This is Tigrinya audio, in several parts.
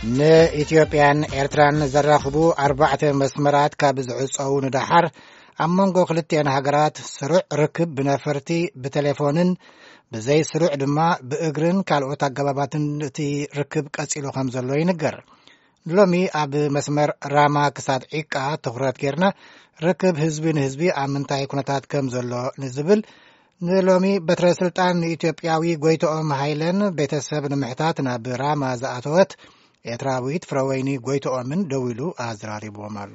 ንኢትዮጵያን ኤርትራን ዘራኽቡ 4 መስመራት ካብ ዝዕጸው ንዳሓር ኣብ መንጎ ክልቲአን ሃገራት ስሩዕ ርክብ ብነፈርቲ ብቴሌፎንን ብዘይ ስሩዕ ድማ ብእግርን ካልኦት ኣገባባትን እቲ ርክብ ቀጺሉ ከም ዘሎ ይንገር። ሎሚ ኣብ መስመር ራማ ክሳድ ዒቃ ትኹረት ጌርና ርክብ ህዝቢ ንህዝቢ ኣብ ምንታይ ኩነታት ከም ዘሎ ንዝብል ንሎሚ በትረ ስልጣን ኢትዮጵያዊ ጎይቶኦም ሃይለን ቤተሰብ ንምሕታት ናብ ራማ ዝኣተወት ኤርትራዊት ፍረወይኒ ጎይቶኦምን ደው ኢሉ ኣዘራሪቦም ኣሎ።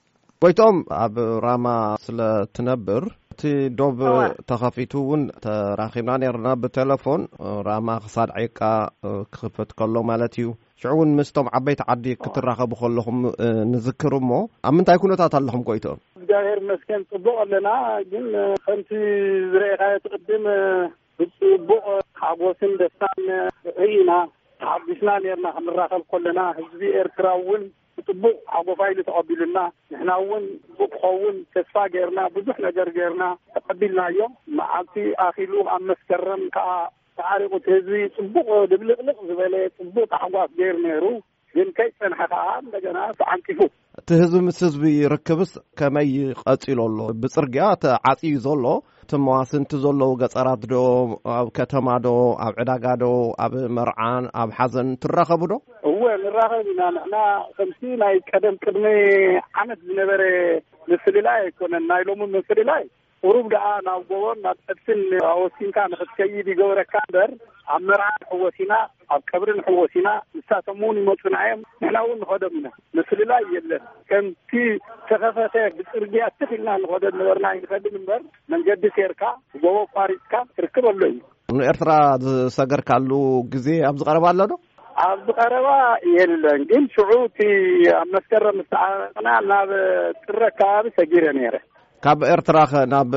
ጎይቶኦም ኣብ ራማ ስለ ትነብር እቲ ዶብ ተኸፊቱ እውን ተራኺብና ነርና ብቴሌፎን ራማ ክሳድ ዒቃ ክኽፈት ከሎ ማለት እዩ። ሽዑውን ምስቶም ዓበይቲ ዓዲ ክትራኸቡ ከለኹም ንዝክር እሞ ኣብ ምንታይ ኩነታት ኣለኹም ጎይቶኦም? እግዚአብሔር ይመስገን ጽቡቕ ኣለና። ግን ከምቲ ዝረአኻዮ ትቅድም ብጽቡቕ ሓጎስን ደስታን ርኢና ተሓጒስና ነርና ክንራኸብ ከለና ህዝቢ ኤርትራ እውን ብጽቡቕ ሓጎፋይሉ ተቐቢሉና ንሕና እውን ጽቡቕ ክኸውን ተስፋ ጌርና ብዙሕ ነገር ጌርና ተቐቢልናዮ። መዓልቲ ኣኺሉ ኣብ መስከረም ከዓ ተዓሪቑት ህዝቢ ጽቡቕ ድብልቕልቕ ዝበለ ጽቡቕ ተሓጓስ ገይሩ ነይሩ። ግን ከይጸንሐ ከዓ እንደገና ተዓንቂፉ እቲ ህዝቢ ምስ ህዝቢ ርክብስ ከመይ ቀጺሉ ኣሎ? ብጽርግያ ተዓጽዩ ዘሎ ትመዋስንቲ ዘለዉ ገጸራት ዶ ኣብ ከተማ ዶ ኣብ ዕዳጋ ዶ ኣብ መርዓን ኣብ ሓዘን ትራኸቡ ዶ? እወ ንራኸብ ኢና። ንሕና ከምቲ ናይ ቀደም ቅድሚ ዓመት ዝነበረ ምፍልላይ ኣይኮነን። ናይ ሎሚ ምፍልላይ ቁሩብ ደኣ ናብ ጎቦን ናብ ጥብስን ወሲንካ ንኽትከይድ ይገብረካ እምበር ኣብ መርዓ ሕወሲና ኣብ ቀብሪ ሕወሲና ንሳቶም እውን ይመፁና እዮም። ንሕና እውን ንኸዶም ኢና። ምፍልላይ የለን። ከምቲ ተኸፈተ ብፅርግያ ትኽኢልና ንኸዶም ነበርና ይንኸድን እምበር መንገዲ ሴርካ ጎቦ ቋሪፅካ ትርክብ ኣሎ እዩ። ንኤርትራ ዝሰገርካሉ ግዜ ኣብ ዝቐረባ ኣሎ ዶ? ኣብ ዝቐረባ የለን። ግን ሽዑ እቲ ኣብ መስከረም ዝተዓረቕና ናብ ጥረ ከባቢ ሰጊረ ነይረ። ካብ ኤርትራ ናብ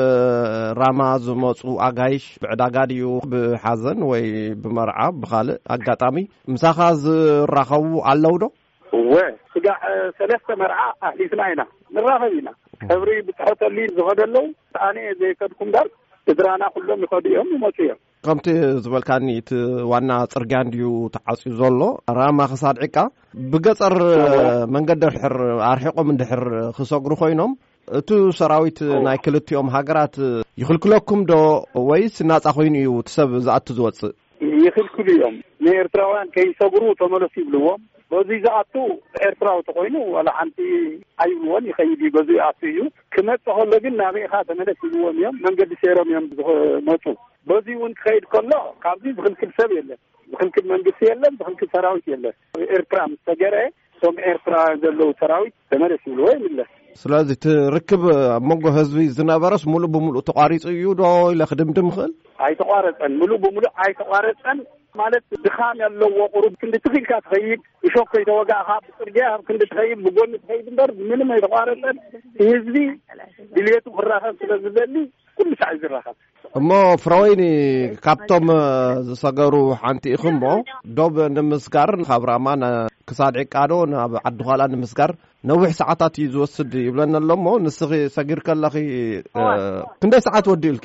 ራማ ዝመፁ ኣጋይሽ ብዕዳጋ ድዩ ብሓዘን ወይ ብመርዓ ብኻልእ ኣጋጣሚ ምሳኻ ዝራኸቡ ኣለዉ ዶ? እወ ስጋዕ 3 መርዓ ኣሕሊፍና ኢና ንራኸብ ኢና። ቀብሪ ብትሕተሊ ዝኸደለዉ ኣነ ዘይከድኩም ዳር ስድራና ኩሎም ይኸዱ እዮም ይመፁ እዮም። ከምቲ ዝበልካኒ እቲ ዋና ጽርግያ እንድዩ ተዓጽዩ ዘሎ ራማ ክሳድ ዒቃ ብገጸር መንገዲ ድሕር ኣርሒቆም እንድሕር ክሰግሩ ኮይኖም እቲ ሰራዊት ናይ ክልቲኦም ሃገራት ይኽልክለኩም ዶ ወይስ ናጻ ኮይኑ እዩ እቲ ሰብ ዝኣቱ ዝወፅእ? ይኽልክሉ እዮም። ንኤርትራውያን ከይሰግሩ ተመለሱ ይብልዎም። በዚ ዝኣቱ ኤርትራዊ ተኮይኑ ወላ ሓንቲ ኣይብልዎን ይኸይድ እዩ። በዚ ኣቱ እዩ ክመጽእ ከሎ ግን ናበኢኻ ተመለስ ይብልዎም እዮም። መንገዲ ሴሮም እዮም ዝመፁ። በዚ እውን ክኸይድ ከሎ ካብዚ ዝኽልክል ሰብ የለን፣ ዝኽልክል መንግስቲ የለን፣ ዝኽልክል ሰራዊት የለን። ኤርትራ ምስ ተገረ እቶም ኤርትራ ዘለዉ ሰራዊት ተመለስ ይብልዎ ይምለስ። ስለዚ ትርክብ ኣብ መንጎ ህዝቢ ዝነበረስ ሙሉእ ብምሉእ ተቋሪጹ እዩ ዶ ኢለ ክድምድም ክእል? ኣይተቋረፀን፣ ሙሉእ ብምሉእ ኣይተቋረፀን ማለት ድኻም ያለዎ ቁሩብ ክንዲ ትኽኢልካ ትኸይድ እሾክ ከይተወጋእኻ ብፅርግያ ክንዲ ትኸይድ ብጎኒ ትኸይድ እምበር ምንም ኣይተቋረፀን። ህዝቢ ድልየቱ ክራኸብ ስለ ዝደሊ ኩሉ ሰዓት ዝራኸብ እሞ ፍረወይኒ ካብቶም ዝሰገሩ ሓንቲ ኢኹም እሞ ዶብ ንምስጋር ካብ ራማ ክሳድ ዒቃ ዶ ናብ ዓዲ ኋላ ንምስጋር ነዊሕ ሰዓታት እዩ ዝወስድ ይብለና ኣሎ እሞ ንስኺ ሰጊር ከለኺ ክንደይ ሰዓት ወዲእልኪ?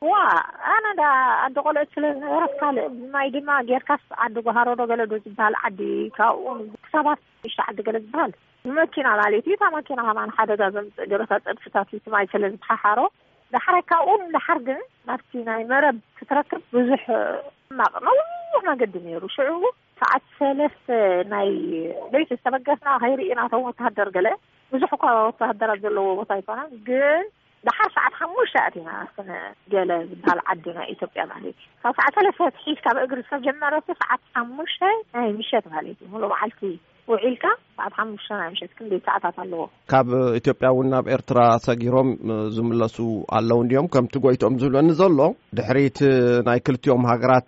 ኣነ ዳ ዓዲ ቆልዑት ስለ ዝነበረት ካልእ ማይ ድማ ጌርካስ ዓዲ ጓሃሮ ዶ ገለ ዶ ዝበሃል ዓዲ ካብኡ ክሳባት ሽተ ዓዲ ገለ ዝበሃል ብመኪና ማለት እዩ። እታ መኪና ከማን ሓደጋ ዘምፅእ ገረታት ፀድፍታት እዩ ማይ ስለ ዝተሓሓሮ ዳሕራይ ካብኡ ንዳሓር ግን ናብቲ ናይ መረብ ክትረክብ ብዙሕ ማቕ ነዊሕ መንገዲ ነይሩ። ሽዑ ሰዓት 3 ናይ ለይቲ ዝተበገስና ከይርኢና እቶም ወታሃደር ገለ ብዙሕ እኳ ወታሃደራት ዘለዎ ቦታ ኣይኮነን። ግን ዳሓር ሰዓት 5 ኣቲና ስነ ገለ ዝበሃል ዓዲ ናይ ኢትዮጵያ ማለት እዩ። ካብ ሰዓት 3 ሒዝካ ብእግሪ ሰብ ጀመረቱ ሰዓት 5 ናይ ምሸት ማለት እዩ። ሙሉእ መዓልቲ ውዒልካ ሰዓት 5 ናይ ምሸት ክንደይ ሰዓታት ኣለዎ። ካብ ኢትዮጵያ እውን ናብ ኤርትራ ሰጊሮም ዝምለሱ ኣለዉ እንዲዮም ከምቲ ጎይቶኦም ዝብለኒ ዘሎ ድሕሪት ናይ ክልቲኦም ሃገራት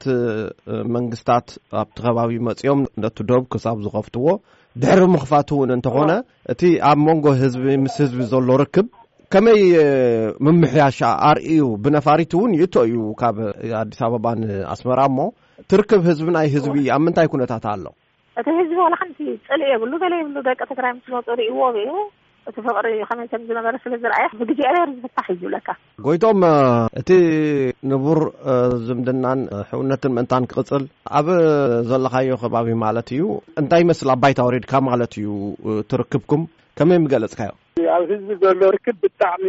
መንግስታት ኣብቲ ከባቢ መፂኦም ነቲ ዶብ ክሳብ ዝኸፍትዎ ድሕሪ ምኽፋት እውን እንተኾነ እቲ ኣብ መንጎ ህዝቢ ምስ ህዝቢ ዘሎ ርክብ ከመይ ምምሕያሻ ኣርእዩ ብነፋሪት እውን ይእቶ እዩ ካብ ኣዲስ ኣበባን ኣስመራ እሞ ትርክብ ህዝቢ ናይ ህዝቢ ኣብ ምንታይ ኩነታት ኣሎ? እቲ ህዝቢ ዋላ ሓንቲ ፅልእ የብሉ ገለ የብሉ ደቂ ትግራይ ምስ መፁ ርእይዎ እዩ تفقري خمسة من المدرسة الزراعية بقي أنا رزقتها يجولك قويتهم أتي نبور زمدنان حونة من تان قصل أب زلخايو خبابي مالتيو أنتي مثل أبايت أوريد كام مالتيو تركبكم كم مجلس كايو الحزب زلو ركب بالتعميد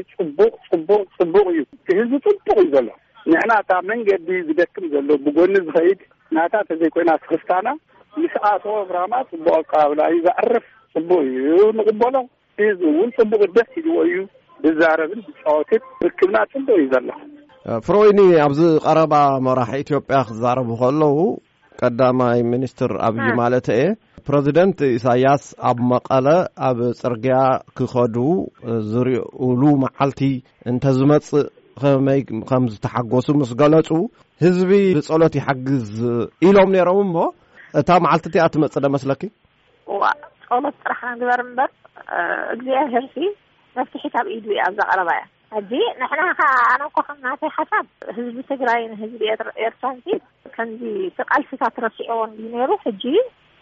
صبوغ يو الحزب صبوغ زلو نحنا تعمين قدي بدكم زلو بقولنا زهيد ناتا تزي كوينا سخستانا مساعات وفرامات صبوغ قابلا إذا عرف صبوغ يو نقبله إذا صبوغ الدهي جويو بالزعربين بالشعوتين ركبنا صبوغ يزلو فرويني أبز قرابة مراح إثيوبيا خزارب خلوه قدامي منستر أبي مالته بريزيدنت إساياس أب مقالة أب سرقيا كخدو زري أولو معالتي انتزمت خمز تحقوسو مسقالتو هزبي بصولتي حقز إلوم نيروم بو تا معالتي أتمت صدا مسلكي وصولت رحنا نقدر نبر اقزيها هرسي نفتح حساب إيدوي أبزا قربايا هدي نحنا أنا وكوخنا في حساب هزبي تقراين هزبي إرسانتي كان دي تقال في تاترسيون دينيرو هجي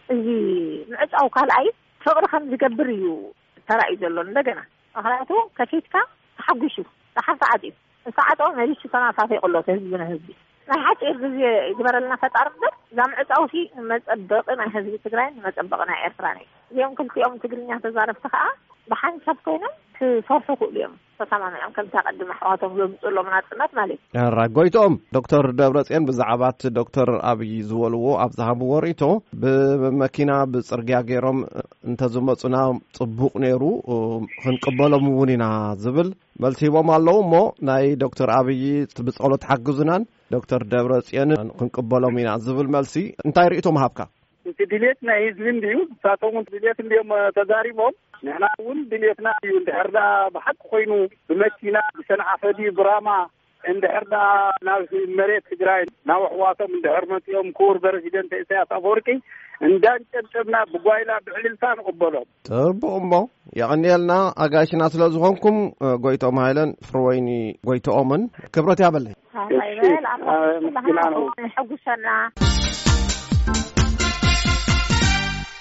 زي معز أو كالعي فقر خمز قبريو ترى إذا اللون دقنا أخلاته كفيتك تحقشو تحفظ عديد ساعات ماليش سنة فاتي قلو تهزبنا هزبي نحات إرزي إجبار لنا فتعرف ده زامعت أو شيء متأبقنا هزبي تقرين متأبقنا إرسراني اليوم كنت يوم تقريني هتزارف تخاء بحان شبكينا في صرفة اليوم فتماما يوم كنت أقدم حواتهم بمسؤول منات مالي راقويتهم دكتور دبرسيان بزعبات دكتور أبي زولو أبزهاب وريتو بمكينة بسرقيا غيرهم انتزمتنا طبوق نيرو خنقبالو مونينا زبل ملتيبهم اللو مو ناي دكتور أبي بسألو تحقزنان دكتور دبرسيان خنقبالو مينا زبل ملسي انتاي رئيتو مهابكا دليتنا يزلين ديو ساتهم دليتنا اليوم تداريبهم نحن أول دليتنا عند حردا بحق خوينو بمكينا بسنع فدي براما عند حردا ناس مريت تجراين ناو حواتهم عند حرمت يوم كور برجدين تأسيات أفوركي عندان تبنا بقوايلا بحللتان قبلهم تربو أمو يعني لنا أقاشنا سلازوهمكم قويتو مهيلن فرويني قويتو أمن كبرتي عبالي هاي العفو حقو سنة